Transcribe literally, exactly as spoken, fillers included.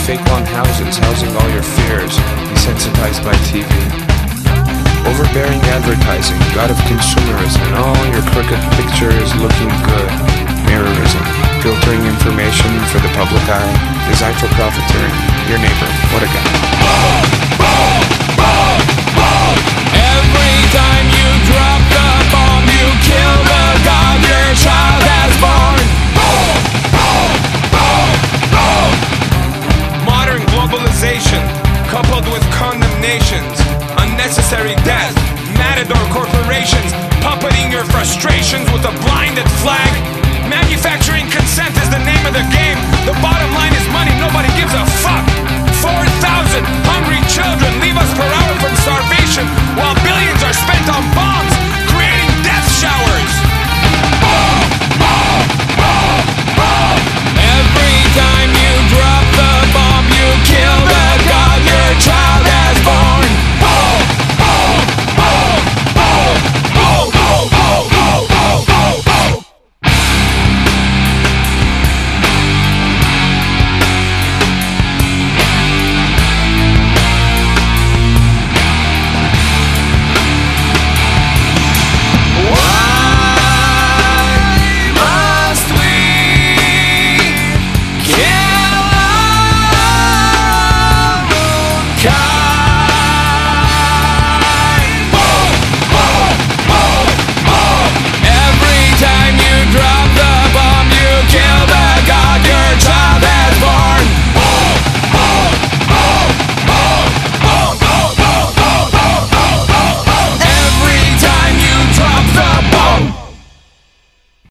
fake long houses housing all your fears, desensitized by T V. Overbearing advertising, god of consumerism, and all your crooked pictures looking good. Mirrorism, filtering information for the public eye, designed for profiteering. Your neighbor, what a guy. Every time you drop the bomb, you kill the god your child has born. Modern globalization, coupled with condemnations, unnecessary death, matador corporations, puppeting your frustrations with a blinded flag. Manufacturing consent is the name of the game. The bottom line is money, nobody gives a fuck. four thousand hungry children leave us for